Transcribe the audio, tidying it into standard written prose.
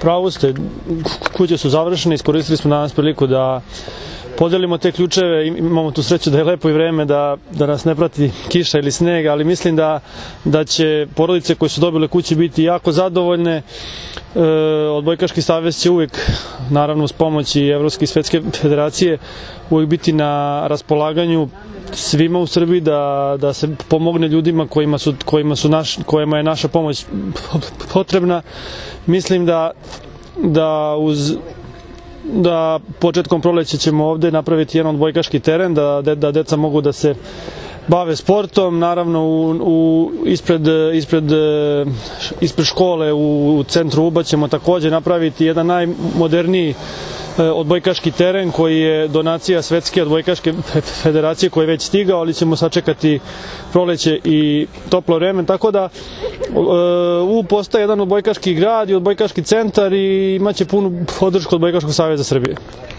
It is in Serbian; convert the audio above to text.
pravu ste, kuće su završene, iskoristili smo danas priliku da podelimo te ključeve, imamo tu sreću da je lepo i vreme, da nas ne prati kiša ili sneg, ali mislim da će porodice koje su dobile kuće biti jako zadovoljne. Odbojkaški savez će uvijek, naravno uz pomoć i Evropske i Svetske federacije, uvijek biti na raspolaganju svima u Srbiji da se pomogne ljudima kojima je naša pomoć potrebna. Mislim da početkom proleća ćemo ovde napraviti jedan odbojkaški teren, da deca mogu da se bave sportom, naravno ispred škole u centru Uba ćemo takođe napraviti jedan najmoderniji odbojkaški teren koji je donacija Svetske odbojkaške federacije koji je već stigao, ali ćemo sačekati proleće i toplo vreme, tako da Ub postaje jedan odbojkaški grad i odbojkaški centar i imaće punu podršku Odbojkaškog saveza Srbije.